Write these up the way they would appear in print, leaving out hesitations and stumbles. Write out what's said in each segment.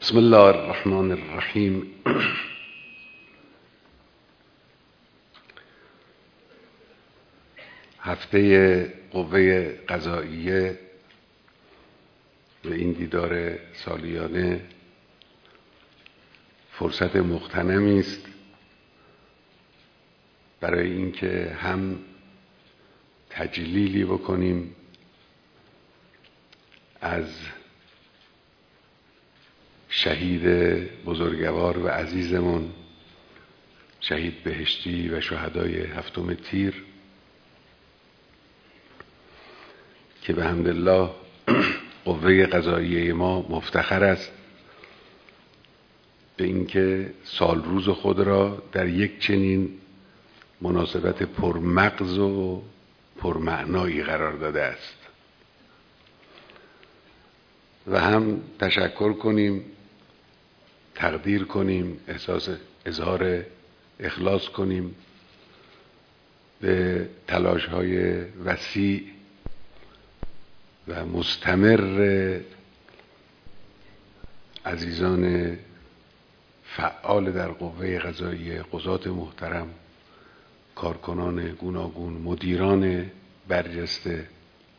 بسم الله الرحمن الرحیم. هفته قوه قضاییه و این دیدار سالیانه فرصت مغتنمی است برای اینکه هم تجلیلی بکنیم از شهید بزرگوار و عزیزمون شهید بهشتی و شهدای هفتم تیر که به حمدالله قوه قضاییه ما مفتخر است به اینکه سال روز خود را در یک چنین مناسبت پرمغز و پرمعنایی قرار داده است و هم تشکر کنیم، تقدیر کنیم، اظهار اخلاص کنیم به تلاش‌های وسیع و مستمر عزیزان فعال در قوه قضاییه، قضات محترم، کارکنان گوناگون، مدیران برجسته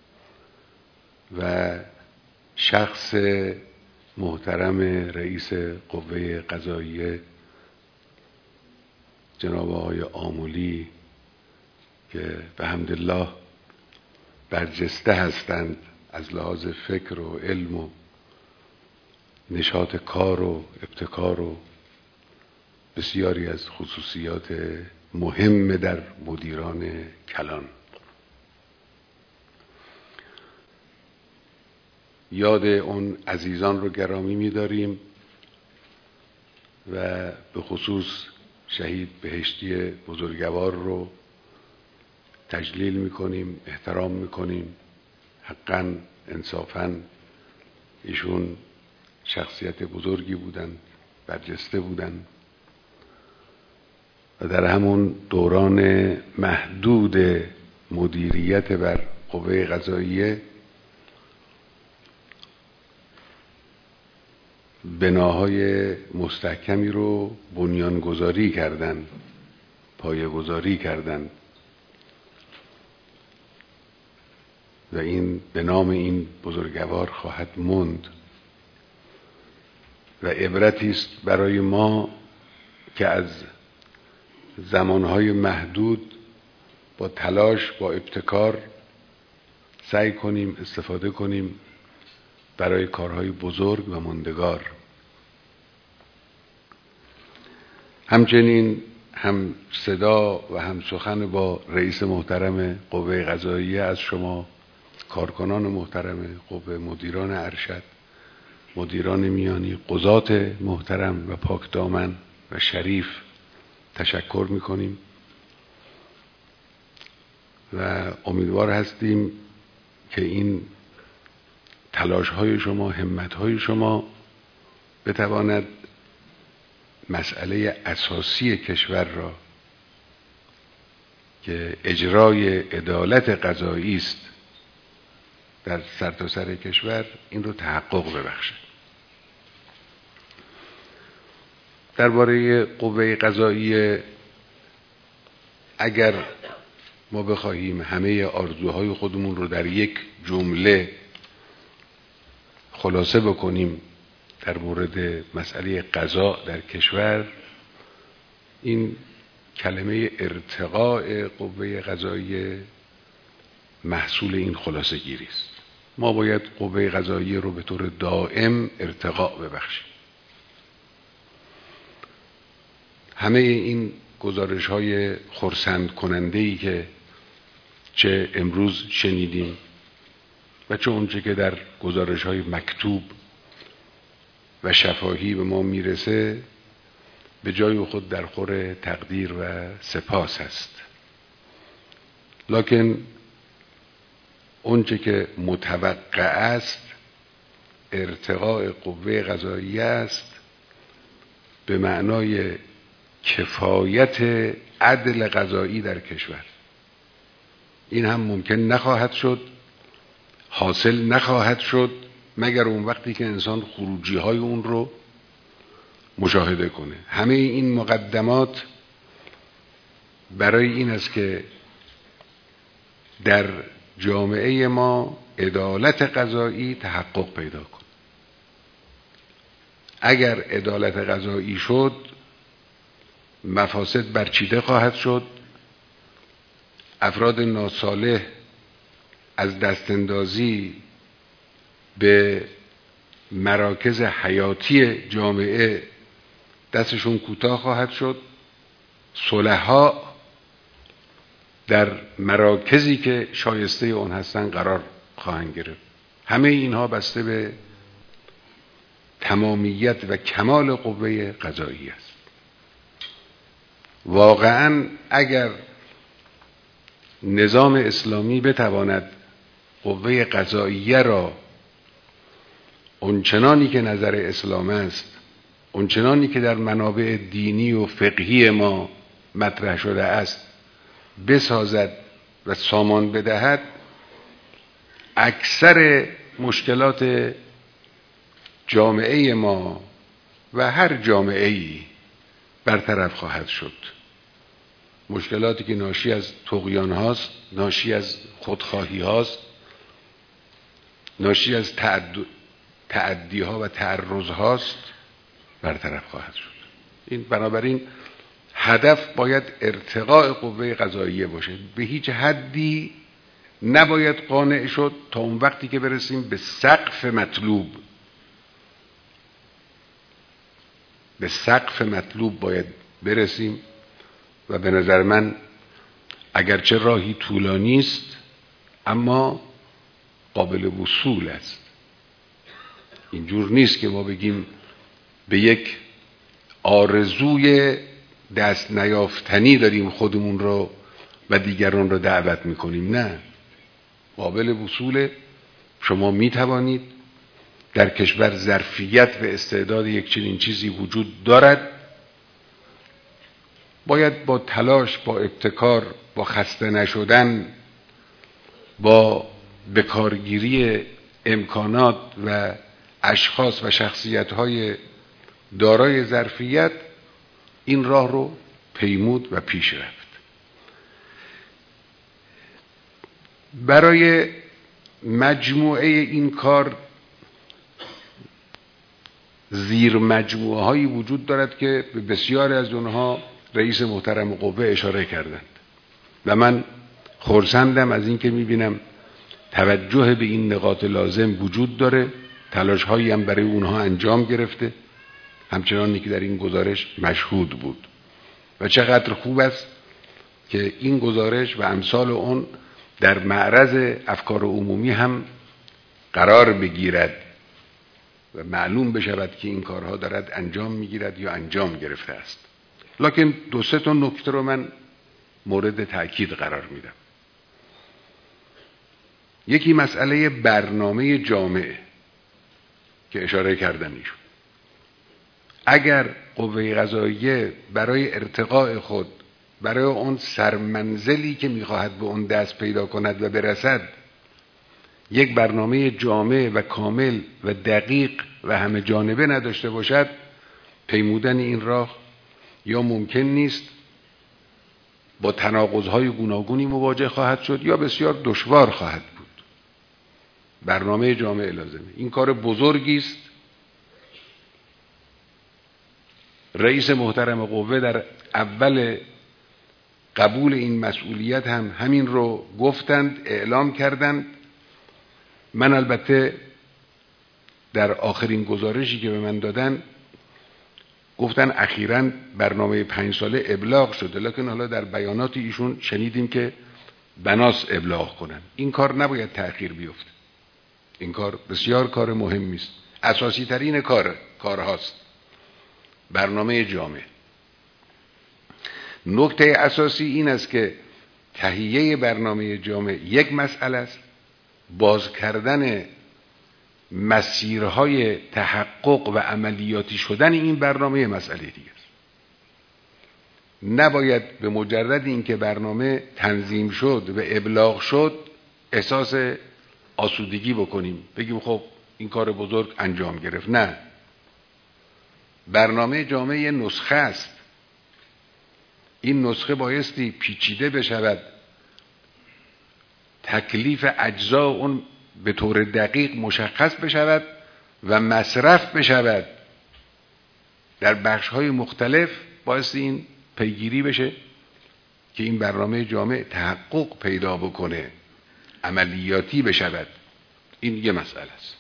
و شخص محترم رئیس قوه قضاییه جناب آقای آملی که به حمدالله برجسته هستند از لحاظ فکر و علم و نشاط کار و ابتکار و بسیاری از خصوصیات مهم در مدیران کلان. یاد اون عزیزان رو گرامی می‌داریم و به خصوص شهید بهشتی بزرگوار رو تجلیل می‌کنیم، احترام می‌کنیم. حقاً انصافاً ایشون شخصیت بزرگی بودند، برجسته بودند و در همون دوران محدود مدیریت بر قوه قضاییه بناهای مستحکمی رو بنیانگذاری کردند، پایه‌گذاری کردند و این به نام این بزرگوار خواهد ماند و عبرتی است برای ما که از زمانهای محدود با تلاش، با ابتکار سعی کنیم استفاده کنیم برای کارهای بزرگ و ماندگار. همچنین هم صدا و هم سخن با رئیس محترم قوه قضاییه از شما کارکنان محترم قوه، مدیران ارشد، مدیران میانی، قضات محترم و پاکدامن و شریف تشکر میکنیم و امیدوار هستیم که این تلاش‌های شما، همت‌های شما بتواند مسئله اساسی کشور را که اجرای عدالت قضایی است در سرتاسر کشور این رو تحقق ببخشد. درباره قوه قضاییه اگر ما بخواهیم همه آرزوهای خودمون رو در یک جمله خلاصه بکنیم در مورد مسئله قضا در کشور، این کلمه ارتقاء قوه قضاییه محصول این خلاصه گیری است. ما باید قوه قضاییه رو به طور دائم ارتقاء ببخشیم. همه این گزارش‌های خرسند کننده‌ای که چه امروز شنیدیم و چه اونچه که در گزارش‌های مکتوب و شفاهی به ما میرسه به جای خود در خور تقدیر و سپاس است، لکن اونچه که متوقع است ارتقاء قوه قضاییه است به معنای کفایت عدل قضایی در کشور. این هم ممکن نخواهد شد، حاصل نخواهد شد مگر اون وقتی که انسان خروجی های اون رو مشاهده کنه. همه این مقدمات برای این است که در جامعه ما عدالت قضایی تحقق پیدا کنه. اگر عدالت قضایی شد، مفاسد برچیده خواهد شد، افراد ناصالح از دستاندازی به مراکز حیاتی جامعه دستشون کوتاه خواهد شد، صلحا در مراکزی که شایسته اون هستن قرار خواهند گرفت. همه اینها بسته به تمامیت و کمال قوه قضایی است. واقعا اگر نظام اسلامی بتواند قوه قضاییه را اونچنانی که نظر اسلام است، اونچنانی که در منابع دینی و فقهی ما مطرح شده است بسازد و سامان بدهد، اکثر مشکلات جامعه ما و هر جامعه‌ای برطرف خواهد شد. مشکلاتی که ناشی از طغیان هاست، ناشی از خودخواهی هاست، ناشی از تعدی ها و تعرض هاست برطرف خواهد شد. این بنابراین هدف باید ارتقاء قوه قضاییه باشه. به هیچ حدی نباید قانع شد تا اون وقتی که برسیم به سقف مطلوب. به سقف مطلوب باید برسیم و به نظر من اگرچه راهی طولانی است اما قابل وصول است. اینجور نیست که ما بگیم به یک آرزوی دست نیافتنی داریم خودمون رو و دیگران رو دعوت میکنیم. نه، قابل وصول. شما میتوانید، در کشور ظرفیت و استعداد یک چنین چیزی وجود دارد. باید با تلاش، با ابتکار، با خسته نشدن، با بکارگیری امکانات و اشخاص و شخصیت‌های دارای ظرفیت این راه رو پیمود و پیش رفت. برای مجموعه این کار زیر مجموعه هایی وجود دارد که به بسیاری از اونها رئیس محترم قوه اشاره کردند و من خرسندم از این که میبینم توجه به این نقاط لازم وجود داره، تلاش هایی هم برای اونها انجام گرفته، همچنانی که در این گزارش مشهود بود. و چقدر خوب است که این گزارش و امثال اون در معرض افکار عمومی هم قرار بگیرد و معلوم بشود که این کارها دارد انجام میگیرد یا انجام گرفته است. لکن دو سه تا نکته رو من مورد تأکید قرار میدم. یکی مسئله برنامه جامعه که اشاره کردن ایشون. اگر قوه قضاییه برای ارتقاء خود، برای اون سرمنزلی که میخواهد به اون دست پیدا کند و برسد، یک برنامه جامع و کامل و دقیق و همه جانبه نداشته باشد، پیمودن این راه یا ممکن نیست، با تناقض‌های گوناگونی مواجه خواهد شد یا بسیار دشوار خواهد بود. برنامه جامع لازمه. این کار بزرگی است. رئیس محترم قوه در اول قبول این مسئولیت هم همین رو گفتند، اعلام کردند. من البته در آخرین گزارشی که به من دادن گفتن اخیراً برنامه 5 ساله ابلاغ شده، لکن حالا در بیانات ایشون شنیدیم که بناس ابلاغ کنن. این کار نباید تأخیر بیفته. این کار بسیار کار مهمی است. اساسی ترین کارهاست. برنامه جامع. نکته اساسی این است که تهیه برنامه جامع یک مسئله است، باز کردن مسیرهای تحقق و عملیاتی شدن این برنامه مسئله دیگه است. نباید به مجرد اینکه برنامه تنظیم شد و ابلاغ شد احساس آسودگی بکنیم، بگیم خب این کار بزرگ انجام گرفت. نه، برنامه جامعه یه نسخه است. این نسخه بایستی پیچیده بشود، تکلیف اجزا اون به طور دقیق مشخص بشود و مصرف بشود. در بخش‌های مختلف بایستی این پیگیری بشه که این برنامه جامع تحقق پیدا بکنه، عملیاتی بشود. این یه مسئله است.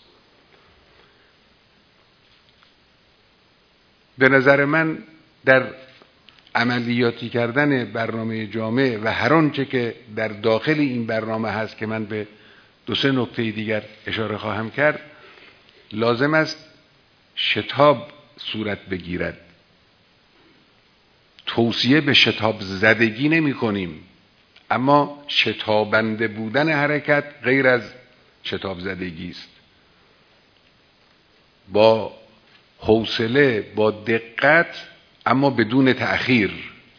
به نظر من در عملیاتی کردن برنامه جامع و هر آنچه که در داخل این برنامه هست که من به 2-3 نکته دیگر اشاره خواهم کرد، لازم است شتاب صورت بگیرد. توصیه به شتاب زدگی نمی کنیم، اما شتابنده بودن حرکت غیر از شتاب زدگی است. با حوصله، با دقت، اما بدون تأخیر.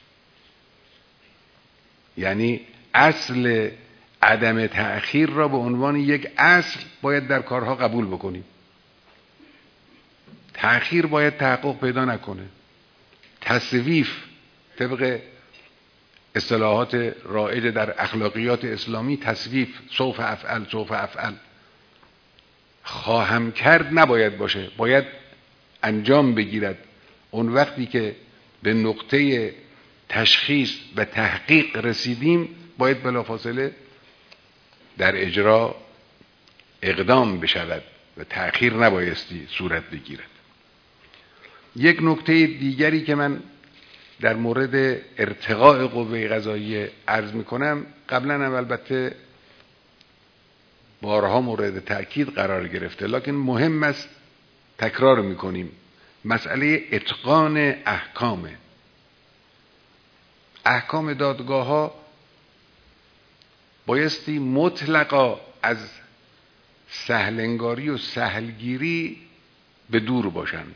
یعنی اصل عدم تأخیر را به عنوان یک اصل باید در کارها قبول بکنیم. تأخیر باید تحقق پیدا نکنه. تسویف طبق اصطلاحات رایج در اخلاقیات اسلامی، تسویف، سوف افعل خواهم کرد نباید باشه، باید انجام بگیرد. اون وقتی که به نقطه تشخیص و تحقیق رسیدیم باید بلافاصله در اجرا اقدام بشود و تأخیر نبایستی صورت بگیرد. یک نکته دیگری که من در مورد ارتقاء قوه قضاییه عرض میکنم، قبلا هم البته بارها مورد تأکید قرار گرفته، لکن مهم است تکرار میکنیم. مسئله اتقان احکام دادگاه ها بایستی مطلقا از سهلنگاری و سهلگیری به دور باشند.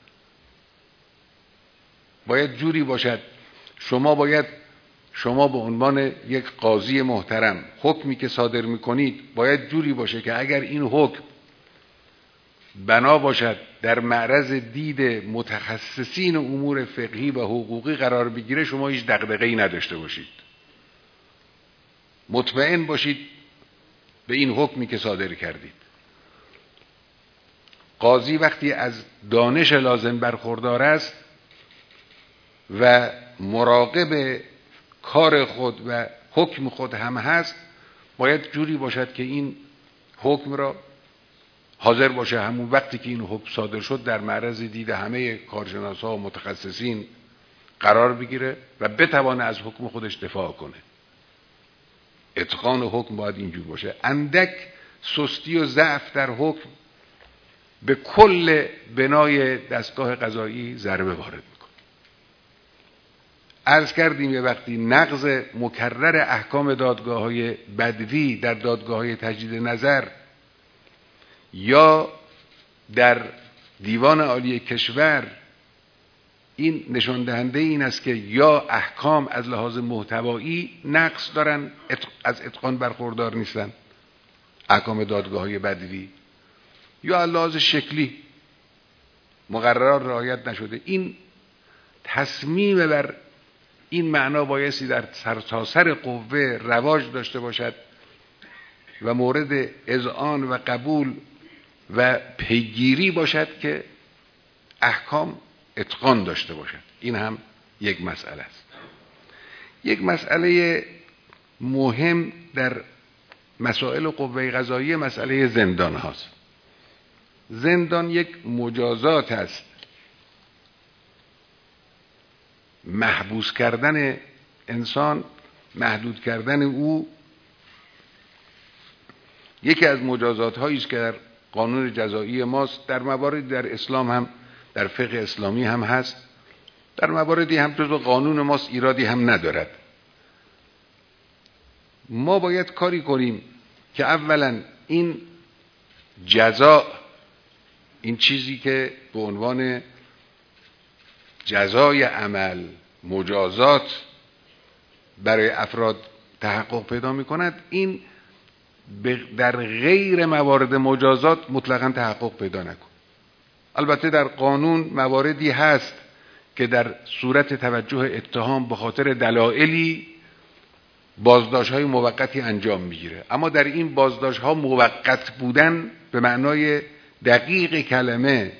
باید جوری باشد شما به عنوان یک قاضی محترم حکمی که صادر میکنید باید جوری باشه که اگر این حکم بنا باشد در معرض دید متخصصین امور فقهی و حقوقی قرار بگیره، شما هیچ دغدغه‌ای نداشته باشید. مطمئن باشید به این حکمی که صادر کردید. قاضی وقتی از دانش لازم برخوردار است و مراقب کار خود و حکم خود هم هست، باید جوری باشد که این حکم را حاضر باشه همون وقتی که این حکم صادر شد در معرض دید همه کارشناسا و متخصصین قرار بگیره و بتوانه از حکم خودش دفاع کنه. اتقان حکم باید اینجور باشه. اندک سستی و ضعف در حکم به کل بنای دستگاه قضایی ضربه وارد میکنه. عرض کردیم یه وقتی نقض مکرر احکام دادگاه‌های بدوی در دادگاه‌های تجدید نظر یا در دیوان عالی کشور، این نشان دهنده این است که یا احکام از لحاظ محتوایی نقص دارن، از اتقان برخوردار نیستن احکام دادگاه‌های بدوی، یا از لحاظ شکلی مقررات رعایت نشده. این تصمیم بر این معنا بایستی در سرتاسر قوه رواج داشته باشد و مورد اذعان و قبول و پیگیری باشد که احکام اتقان داشته باشد. این هم یک مسئله است. یک مسئله مهم در مسائل قوه قضاییه مسئله زندان هاست. زندان یک مجازات است. محبوس کردن انسان، محدود کردن او، یکی از مجازات هایی است که در قانون جزایی ماست. در مواردی در اسلام هم، در فقه اسلامی هم هست، در مواردی هم جزو قانون ماست، ایرادی هم ندارد. ما باید کاری کنیم که اولا این جزا، این چیزی که به عنوان جزای عمل، مجازات برای افراد تحقق پیدا می کند، این در غیر موارد مجازات مطلقاً تحقق پیدا نکن. البته در قانون مواردی هست که در صورت توجه اتهام به خاطر دلایلی بازداشت‌های موقتی انجام میگیره، اما در این بازداشت‌ها موقت بودن به معنای دقیق کلمه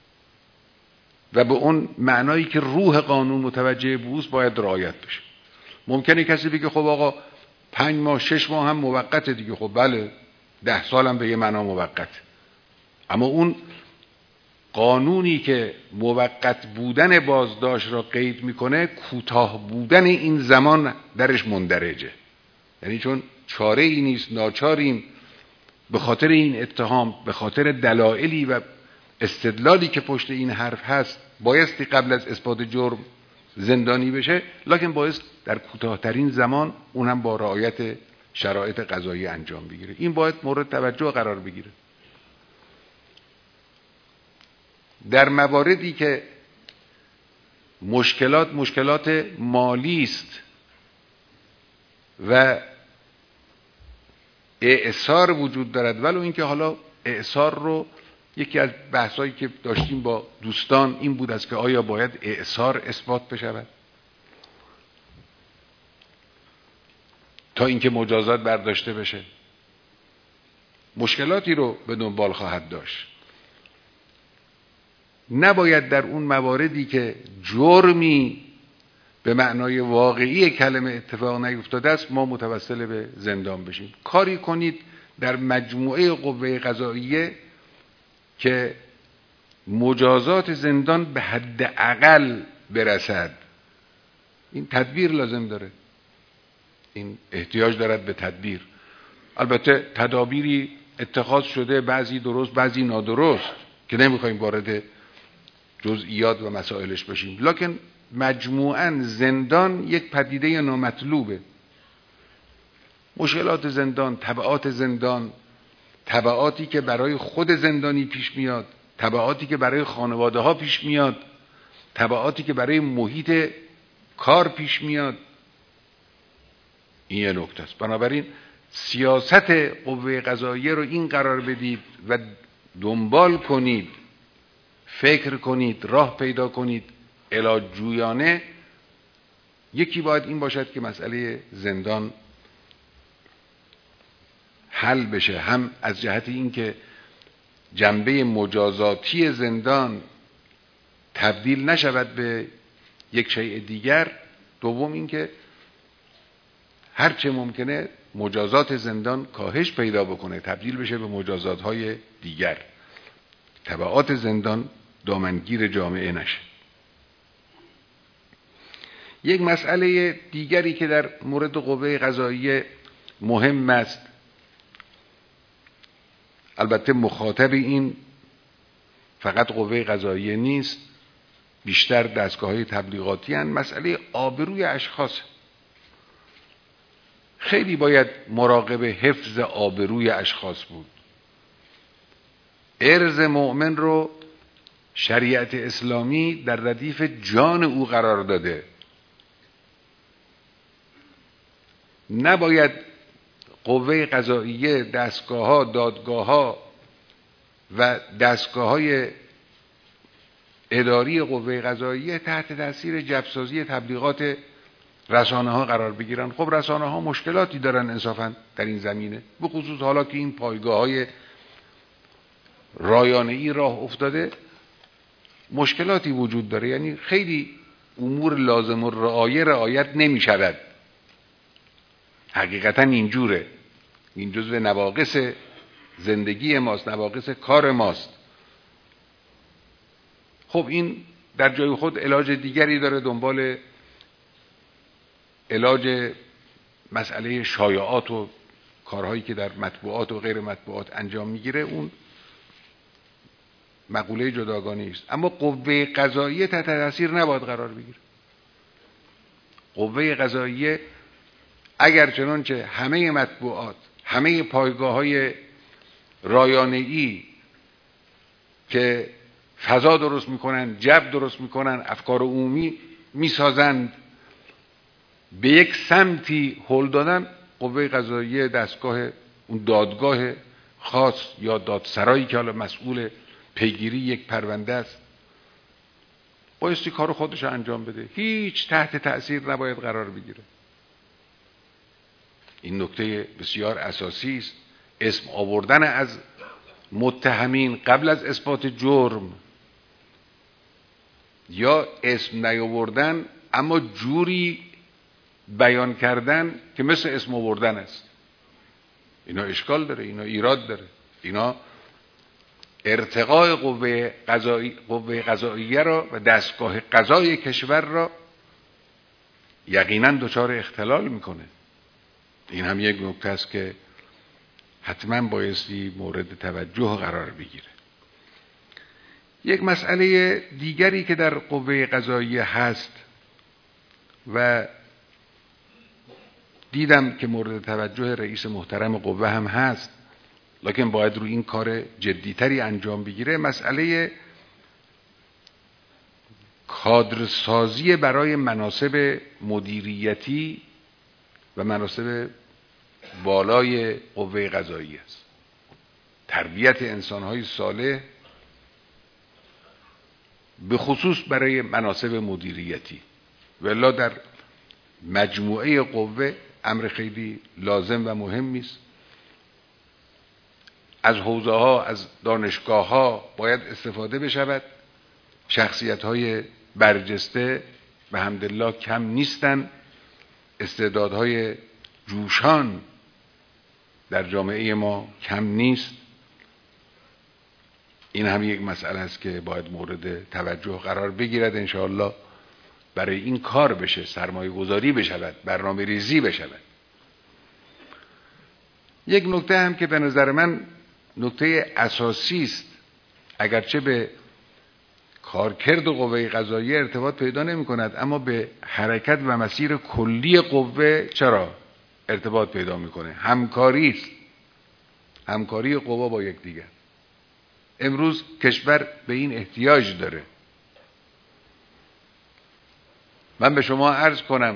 و به اون معنایی که روح قانون متوجه بوست باید رعایت بشه. ممکنه کسی بگه خب آقا 5 ماه 6 ماه هم موقته دیگه، خب بله 10 سال هم به یه معنا موقت، اما اون قانونی که موقت بودن بازداشت را قید میکنه کوتاه بودن این زمان درش مندرجه، یعنی چون چاره ای نیست، ناچاریم به خاطر این اتهام، به خاطر دلایلی و استدلالی که پشت این حرف هست بایستی قبل از اثبات جرم زندانی بشه، لکن بایست در کوتاه‌ترین زمان اون هم با رعایت شرایط قضایی انجام بگیره. این باید مورد توجه قرار بگیره. در مواردی که مشکلات مالی است و اعصار وجود دارد، ولو اینکه حالا اعصار رو یکی از بحثایی که داشتیم با دوستان این بود است که آیا باید اعصار اثبات بشود تا اینکه مجازات برداشته بشه. مشکلاتی رو به دنبال خواهد داشت. نباید در اون مواردی که جرمی به معنای واقعی کلمه اتفاق نیفتاده است ما متوسل به زندان بشیم. کاری کنید در مجموعه قوه قضاییه که مجازات زندان به حد اقل برسد. این تدبیر لازم داره، این احتیاج دارد به تدبیر. البته تدابیری اتخاذ شده، بعضی درست بعضی نادرست که نمیخوایم وارد جزئیات و مسائلش بشیم، لکن مجموعاً زندان یک پدیده نامطلوبه. مشکلات زندان، تبعات زندان، تبعاتی که برای خود زندانی پیش میاد، تبعاتی که برای خانواده ها پیش میاد، تبعاتی که برای محیط کار پیش میاد، این یه نکته است. بنابراین سیاست قوه قضاییه رو این قرار بدید و دنبال کنید، فکر کنید، راه پیدا کنید علاج جویانه. یکی باید این باشد که مسئله زندان حل بشه، هم از جهت اینکه جنبه مجازاتی زندان تبدیل نشود به یک شیء دیگر، دوم اینکه هرچه ممکنه مجازات زندان کاهش پیدا بکنه، تبدیل بشه به مجازات‌های دیگر، تبعات زندان دامنگیر جامعه نشه. یک مسئله دیگری که در مورد قوه قضاییه مهم است، البته مخاطب این فقط قوه قضاییه نیست، بیشتر دستگاه‌های تبلیغاتی هستند، مسئله آبروی اشخاص. خیلی باید مراقب حفظ آبروی اشخاص بود. عرض مؤمن رو شریعت اسلامی در ردیف جان او قرار داده. نباید قوه قضاییه، دستگاه‌ها، دادگاه‌ها و دستگاه‌های اداری قوه قضاییه تحت تاثیر جبسازی تبلیغات رسانه‌ها قرار بگیرن. خب رسانه‌ها مشکلاتی دارن انصافاً در این زمینه، به خصوص حالا که این پایگاه‌های رایانه‌ای راه افتاده مشکلاتی وجود داره، یعنی خیلی امور لازم الرعایه رعایت نمی‌شود. حقیقتاً اینجوره، این جزو نواقص زندگی ماست، نواقص کار ماست. خب این در جای خود علاج دیگری داره، دنبال علاج مسئله شایعات و کارهایی که در مطبوعات و غیر مطبوعات انجام میگیره، اون مقوله جداگانه است. اما قوه قضاییه تحت تاثیر نباید قرار بگیره. قوه قضاییه اگر چنانچه همه مطبوعات، همه پایگاه‌های رایانه‌ای که فضا درست میکنن، جو درست میکنن، افکار عمومی میسازند، به یک سمتی هل دادن، قوه قضاییه دستگاه اون دادگاه خاص یا دادسرایی که حالا مسئول پیگیری یک پرونده است، بایستی کار خودش انجام بده، هیچ تحت تأثیر نباید قرار بگیره. این نکته بسیار اساسی است. اسم آوردن از متهمین قبل از اثبات جرم یا اسم نیاوردن اما جوری بیان کردن که مثل اسم آوردن است، اینا اشکال داره، اینا ایراد داره، اینا ارتقاء قوه قضاییه را و دستگاه قضای کشور را یقینا دچار اختلال میکنه. این هم یک نکته است که حتما بایستی مورد توجه قرار بگیره. یک مسئله دیگری که در قوه قضاییه هست و دیدم که مورد توجه رئیس محترم قوه هم هست، لکن باید روی این کار جدیتری انجام بگیره، مسئله کادرسازی برای مناصب مدیریتی و مناصب بالای قوه قضاییه است. تربیت انسان‌های صالح به خصوص برای مناصب مدیریتی، والا در مجموعه قوه امر خیلی لازم و مهمی است. از حوزه ها، از دانشگاه ها باید استفاده بشود. شخصیت های برجسته و الحمدلله کم نیستن، استعدادهای جوشان در جامعه ما کم نیست. این هم یک مسئله است که باید مورد توجه قرار بگیرد. انشاءالله برای این کار بشه، سرمایه گذاری بشود، برنامه ریزی بشود. یک نکته هم که به نظر من نکته اساسی است، اگرچه به کارکرد قوه قضاییه ارتباط پیدا نمی کند، اما به حرکت و مسیر کلی قوه چرا ارتباط پیدا میکنه؟ همکاری است. همکاری قوا با یکدیگر. امروز کشور به این احتیاج داره. من به شما عرض کنم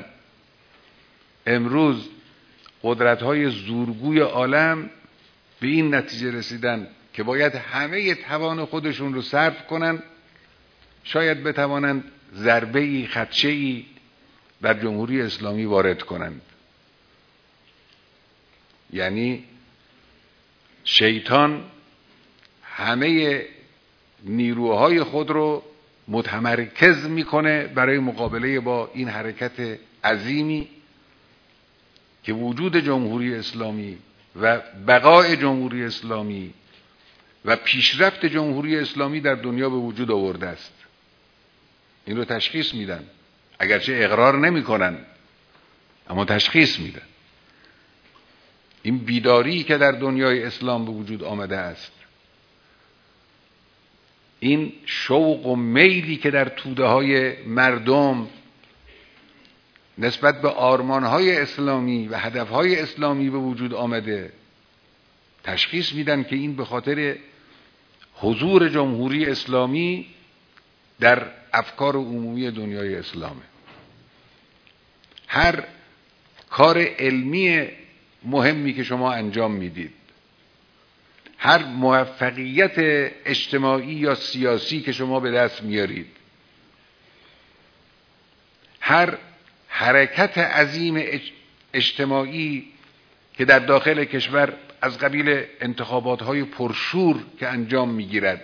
امروز قدرت‌های زورگوی عالم به این نتیجه رسیدن که باید همه توان خودشون رو صرف کنن شاید بتوانند ضربه‌ای، خدشه‌ای در جمهوری اسلامی وارد کنند. یعنی شیطان همه نیروهای خود رو متمرکز میکنه برای مقابله با این حرکت عظیمی که وجود جمهوری اسلامی و بقای جمهوری اسلامی و پیشرفت جمهوری اسلامی در دنیا به وجود آورده است. این رو تشخیص میدن، اگرچه اقرار نمیکنن اما تشخیص میدن. این بیداری که در دنیای اسلام به وجود آمده است، این شوق و میلی که در توده های مردم نسبت به آرمانهای اسلامی و هدفهای اسلامی به وجود آمده، تشخیص میدن که این به خاطر حضور جمهوری اسلامی در افکار عمومی دنیای اسلامه. هر کار علمی مهمی که شما انجام میدید، هر موفقیت اجتماعی یا سیاسی که شما به دست میارید، هر حرکت عظیم اجتماعی که در داخل کشور از قبیل انتخابات‌های پرشور که انجام میگیرد،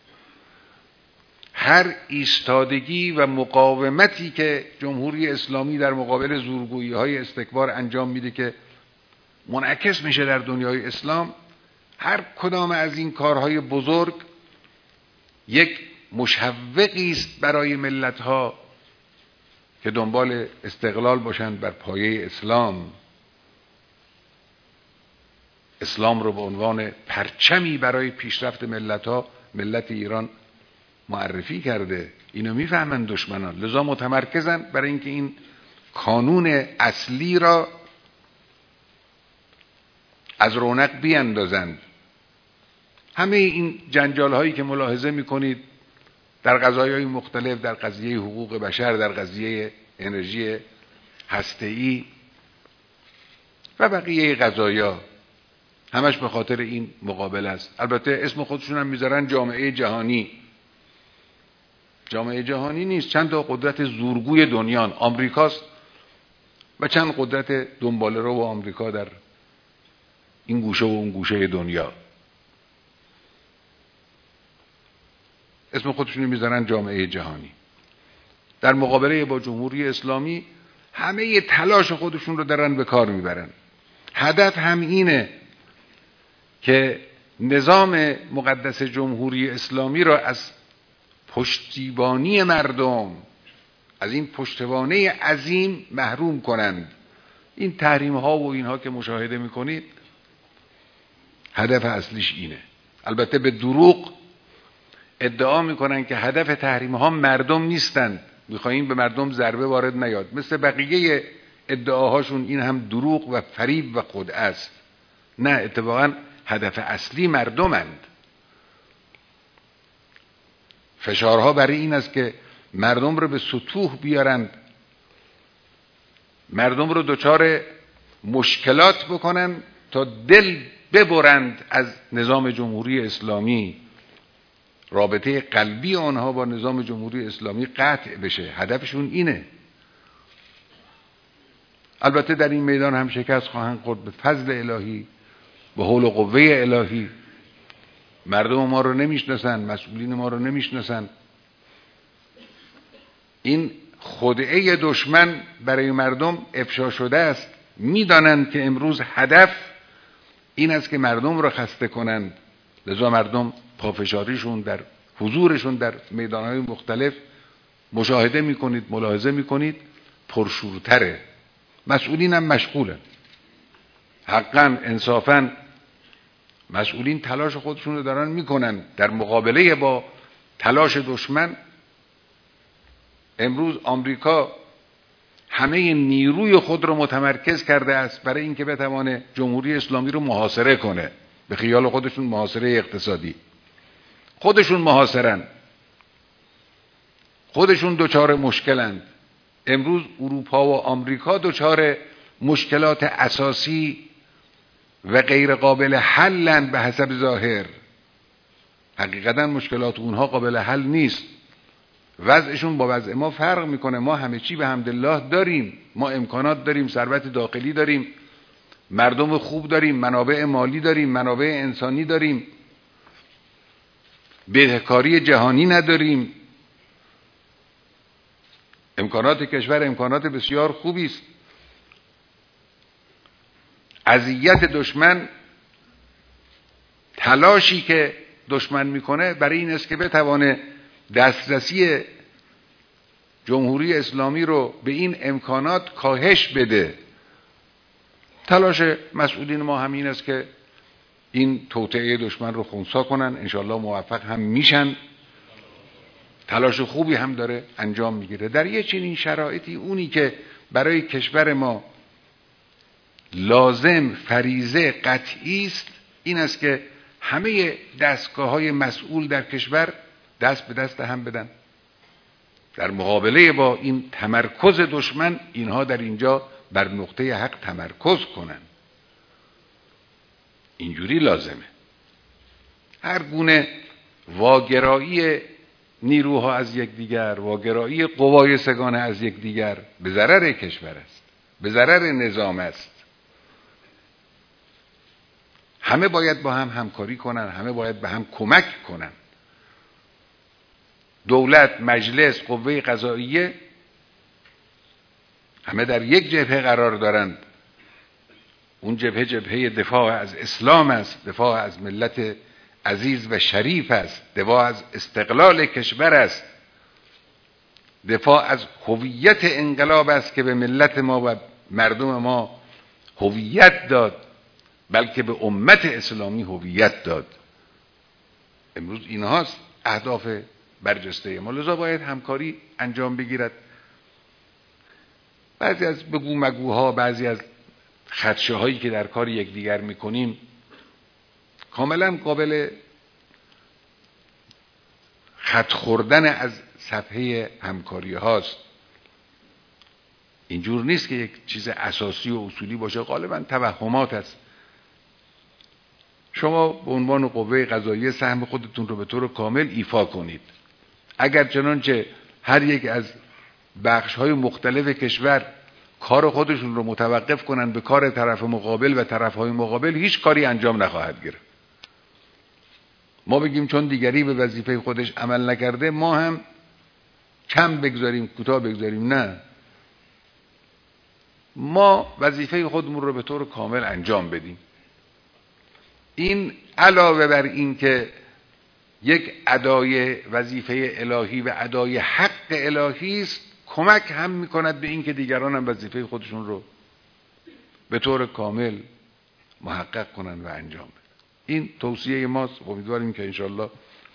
هر ایستادگی و مقاومتی که جمهوری اسلامی در مقابل زورگویی‌های استکبار انجام میده که منعکس میشه در دنیای اسلام، هر کدام از این کارهای بزرگ یک مشوقی است برای ملت‌ها که دنبال استقلال باشند بر پایه اسلام. اسلام رو به عنوان پرچمی برای پیشرفت ملت‌ها ملت ایران معرفی کرده. اینو میفهمن دشمنان، لذا متمرکزن برای اینکه این کانون اصلی را از رونق بیاندازند. همه این جنجال هایی که ملاحظه میکنید در قضایای مختلف، در قضیه حقوق بشر، در قضیه انرژی هسته‌ای و بقیه قضایا، همش به خاطر این مقابل است. البته اسم خودشون هم میذارن جامعه جهانی. جامعه جهانی نیست، چند تا قدرت زورگوی دنیا، آمریکاست و چند قدرت دنباله‌رو و آمریکا در این گوشه و اون گوشه دنیا. اسم خودشون میذارن جامعه جهانی. در مقابله با جمهوری اسلامی همه تلاش خودشون رو دارن به کار میبرن. هدف هم اینه که نظام مقدس جمهوری اسلامی را از پشتیبانی مردم، از این پشتوانه عظیم محروم کنند. این تحریم ها و اینها که مشاهده میکنید هدف اصلیش اینه. البته به دروغ ادعا میکنن که هدف تحریم ها مردم نیستند، میخواهیم به مردم ضربه وارد نیاد. مثل بقیه ادعاهاشون این هم دروغ و فریب و خدعه است. نه، اتفاقا هدف اصلی مردمند. فشارها برای این است که مردم رو به سطوح بیارند، مردم رو دچار مشکلات بکنن تا دل ببرند از نظام جمهوری اسلامی، رابطه قلبی آنها با نظام جمهوری اسلامی قطع بشه. هدفشون اینه. البته در این میدان هم شکست خواهند خورد به فضل الهی، به حول و قوه الهی. مردم ما رو نمیشناسن، مسئولین ما رو نمیشناسن. این خدعه دشمن برای مردم افشا شده است. میدانند که امروز هدف این است که مردم رو خسته کنند، لذا مردم پافشاریشون در حضورشون در میدانهای مختلف مشاهده میکنید، ملاحظه میکنید پرشورتره. مسئولین هم مشغولن، حقا انصافا مسئولین تلاش خودشون رو دارن میکنن در مقابله با تلاش دشمن. امروز آمریکا همه نیروی خود رو متمرکز کرده است برای اینکه بتوانه جمهوری اسلامی رو محاصره کنه. به خیال خودشون محاصره اقتصادی، خودشون محاصرن، خودشون دچار مشکلند. امروز اروپا و آمریکا دچار مشکلات اساسی و غیر قابل حلن به حسب ظاهر. حقیقتا مشکلات اونها قابل حل نیست. وضعشون با وضع ما فرق میکنه. ما همه چی به حمدالله داریم، ما امکانات داریم، ثروت داخلی داریم، مردم خوب داریم، منابع مالی داریم، منابع انسانی داریم، بدهکاری جهانی نداریم. امکانات کشور امکانات بسیار خوبی است. اذیت دشمن، تلاشی که دشمن میکنه برای این است که بتوانه دسترسی جمهوری اسلامی رو به این امکانات کاهش بده. تلاش مسئولین ما همین است که این توطئه دشمن رو خنثی کنن. انشاءالله موفق هم میشن. تلاش خوبی هم داره انجام میگیره. در یه چنین شرایطی اونی که برای کشور ما لازم، فریضه، قطعی است این است که همه دستگاه‌های مسئول در کشور دست به دست هم بدن در مقابله با این تمرکز دشمن. اینها در اینجا بر نقطه حق تمرکز کنن. اینجوری لازمه. هر گونه واگرایی نیروها از یکدیگر، واگرایی قوای سگانه از یکدیگر به ضرر کشور است، به ضرر نظام است. همه باید با هم همکاری کنن، همه باید به هم کمک کنن. دولت، مجلس، قوه قضاییه همه در یک جبهه قرار دارند. اون جبهه جبهه دفاع از اسلام است، دفاع از ملت عزیز و شریف است، دفاع از استقلال کشور است، دفاع از هویت انقلاب است که به ملت ما و مردم ما هویت داد، بلکه به امت اسلامی هویت داد. امروز اینهاست اهداف برجسته ما. لذا باید همکاری انجام بگیرد. بعضی از بگو مگوها، بعضی از خدشه هایی که در کار یکدیگر میکنیم کاملا قابل خط خوردن از صفحه همکاری هاست. اینجور نیست که یک چیز اساسی و اصولی باشه، غالبا توهمات است. شما به عنوان قوه قضاییه سهم خودتون رو به طور کامل ایفا کنید. اگر چنانچه هر یک از بخش‌های مختلف کشور کار خودشون رو متوقف کنن به کار طرف مقابل و طرف‌های مقابل، هیچ کاری انجام نخواهد گرفت. ما بگیم چون دیگری به وظیفه خودش عمل نکرده ما هم کم بگذاریم، کوتاه بگذاریم، نه، ما وظیفه خودمون رو به طور کامل انجام بدیم. این علاوه بر این که یک ادای وظیفه الهی و ادای حق الهی است، کمک هم میکند به این که دیگران هم وظیفه خودشون رو به طور کامل محقق کنند و انجام بدن. این توصیه ماست. امیدواریم که انشالله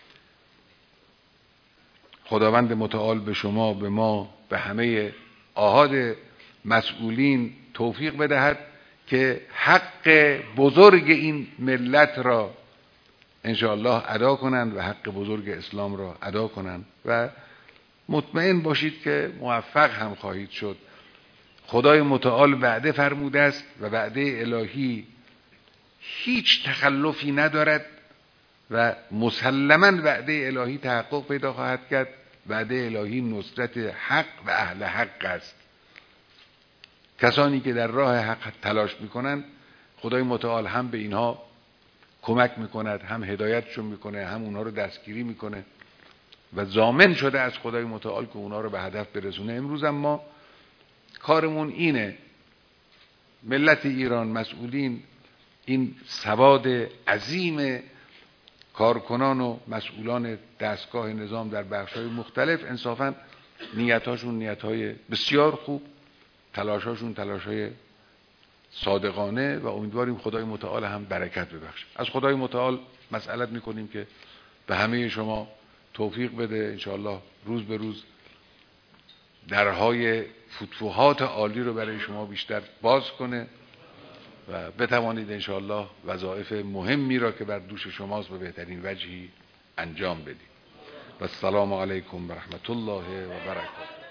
خداوند متعال به شما، به ما، به همه آحاد مسئولین توفیق بدهد که حق بزرگ این ملت را انشاءالله ادا کنند و حق بزرگ اسلام را ادا کنند و مطمئن باشید که موفق هم خواهید شد. خدای متعال وعده فرموده است و وعده الهی هیچ تخلفی ندارد و مسلماً وعده الهی تحقق پیدا خواهد کرد. وعده الهی نصرت حق و اهل حق است. کسانی که در راه حق تلاش میکنند خدای متعال هم به اینها کمک میکند، هم هدایتشون میکنه، هم اونها رو دستگیری میکنه و ضامن شده از خدای متعال که اونها رو به هدف برسونه. امروز هم ما کارمون اینه، ملت ایران، مسئولین، این سواد عظیم کارکنان و مسئولان دستگاه نظام در بخش‌های مختلف، انصافاً نیت‌هاشون نیت‌های بسیار خوب، تلاش‌هاشون تلاش‌های صادقانه و امیدواریم خدای متعال هم برکت ببخشه. از خدای متعال مسئلت می‌کنیم که به همه شما توفیق بده، انشاءالله روز به روز درهای فتوحات عالی رو برای شما بیشتر باز کنه و بتوانید انشاءالله وظایف مهمی را که بر دوش شماست به بهترین وجهی انجام بدید. و السلام علیکم و رحمت الله و برکاته.